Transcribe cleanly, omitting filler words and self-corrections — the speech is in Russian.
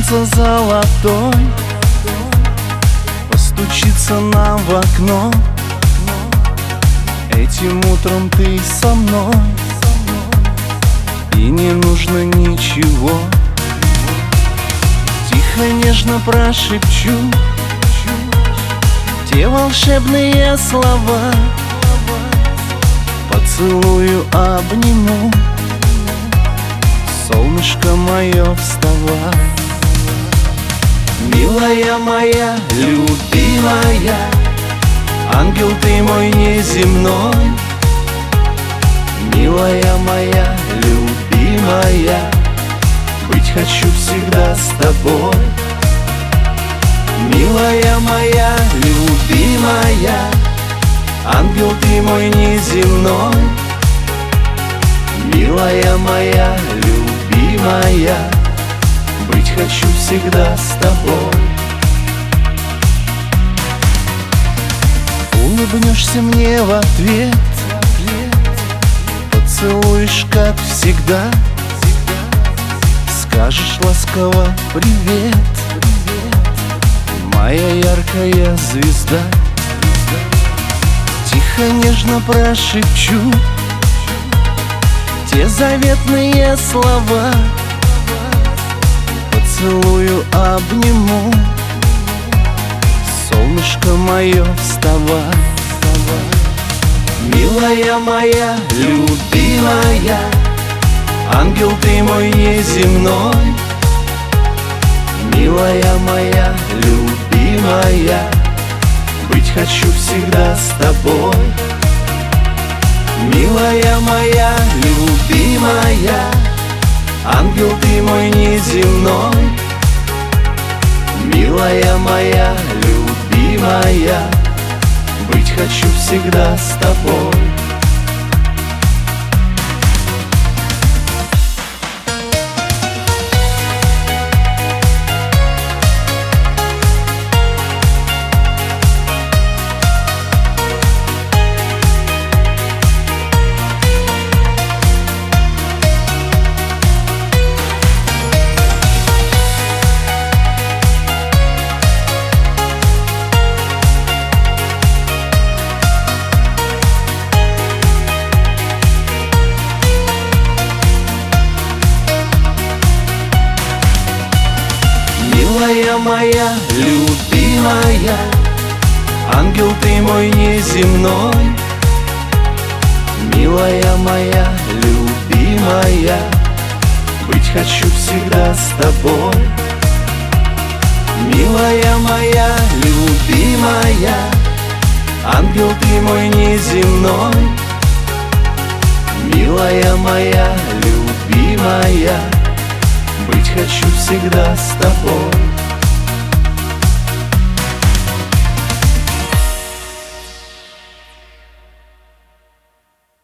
солнца золотой постучится нам в окно. Этим утром ты со мной, и не нужно ничего. Тихо, нежно прошепчу те волшебные слова, поцелую, обниму. Солнышко мое, вставай. Милая моя, любимая, ангел ты мой неземной. Милая моя, любимая, быть хочу всегда с тобой. Милая моя, любимая, ангел ты мой неземной. Милая моя, любимая, быть хочу всегда с тобой. Улыбнешься мне в ответ, поцелуешь, как всегда, скажешь ласково привет, моя яркая звезда. Тихо, нежно прошепчу те заветные слова, поцелую, обниму. Солнышко мое, вставай. Милая моя, любимая, ангел ты мой неземной. Милая моя, любимая, быть хочу всегда с тобой. Милая моя, любимая, ангел ты мой неземной. Милая моя, любимая, быть хочу всегда с тобой. Милая моя, любимая, ангел ты мой неземной. Милая моя, любимая, быть хочу всегда с тобой. Милая моя, любимая, ангел ты мой неземной. Милая моя, любимая, быть хочу всегда с тобой.